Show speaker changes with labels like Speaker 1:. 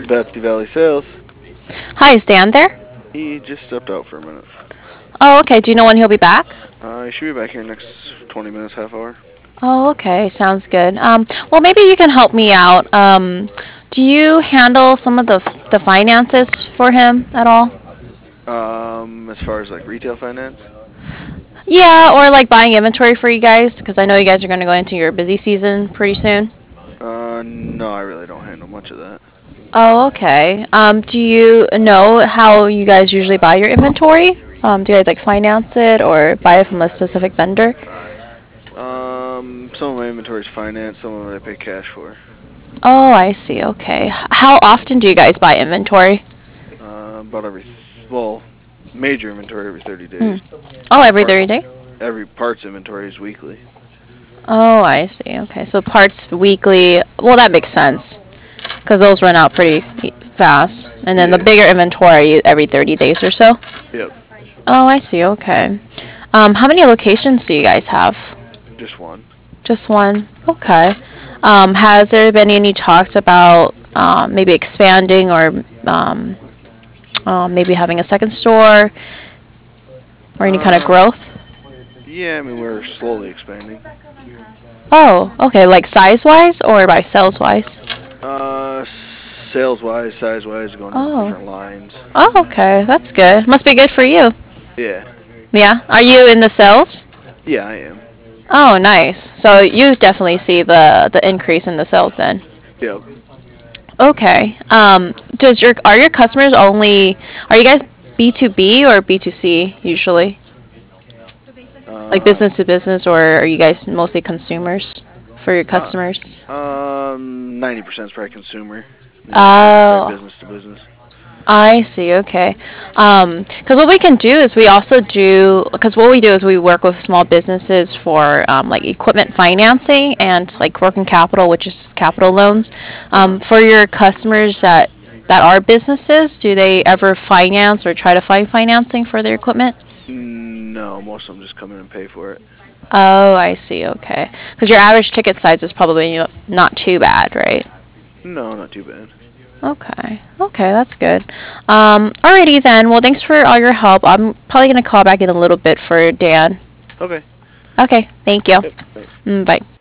Speaker 1: Betsy Valley Sales.
Speaker 2: Hi, is Dan there?
Speaker 1: He just stepped out for a minute.
Speaker 2: Oh, okay. Do you know when he'll be back?
Speaker 1: He should be back here next 20 minutes, half hour.
Speaker 2: Oh, okay. Sounds good. Well, maybe you can help me out. Do you handle some of the finances for him at all?
Speaker 1: As far as like retail finance,
Speaker 2: Yeah, or like buying inventory for you guys, because I know you guys are going to go into your busy season pretty soon.
Speaker 1: no, I really don't handle much of that.
Speaker 2: Oh, okay. Do you know how you guys usually buy your inventory? Do you guys like finance it or buy it from a specific vendor?
Speaker 1: Some of my inventory is finance, some of it I pay cash for.
Speaker 2: Oh, I see. Okay. How often do you guys buy inventory?
Speaker 1: About well, major inventory every 30
Speaker 2: Hmm.
Speaker 1: days.
Speaker 2: Oh, every
Speaker 1: Part,
Speaker 2: 30 day?
Speaker 1: every parts inventory is weekly.
Speaker 2: Oh, I see. Okay, so parts weekly. Well, that makes sense because those run out pretty fast. And then the
Speaker 1: Yeah.
Speaker 2: bigger inventory every 30 days or so.
Speaker 1: Yep.
Speaker 2: Oh, I see. Okay. How many locations do you guys have?
Speaker 1: Just one.
Speaker 2: Just one. Okay. Has there been any talks about maybe expanding or maybe having a second store or any kind of
Speaker 1: Um,
Speaker 2: growth?
Speaker 1: yeah, I mean we're slowly expanding.
Speaker 2: Oh, okay. Like size wise or by sales wise?
Speaker 1: Sales wise, size wise, going into
Speaker 2: Oh.
Speaker 1: different lines.
Speaker 2: Oh, okay. That's good. Must be good for you.
Speaker 1: Yeah.
Speaker 2: Yeah. Are you in the sales?
Speaker 1: Yeah, I am.
Speaker 2: Oh, nice. So you definitely see the increase in the sales then.
Speaker 1: Yep.
Speaker 2: Okay. Does your are your customers only are you guys B2B or B2C usually? Like
Speaker 1: Uh,
Speaker 2: business to business, or are you guys mostly consumers for your
Speaker 1: uh,
Speaker 2: customers?
Speaker 1: 90% is probably consumer. The other 10 is probably
Speaker 2: Oh,
Speaker 1: business to business.
Speaker 2: I see. Okay. Because what we can do is we also do, because what we do is we work with small businesses for like equipment financing and like working capital, which is capital loans.
Speaker 1: Uh,
Speaker 2: For your customers that are businesses, do they ever finance or try to find financing for their equipment?
Speaker 1: no, most of them just come in and pay for it.
Speaker 2: Oh, I see. Okay. Because your average ticket size is probably not too bad, right?
Speaker 1: No, not too bad.
Speaker 2: Okay. Okay, that's good. Alrighty then. Well, thanks for all your help. I'm probably gonna call back in a little bit for Dan.
Speaker 1: Okay.
Speaker 2: Okay. Thank you.
Speaker 1: Yep. Thanks.
Speaker 2: Bye.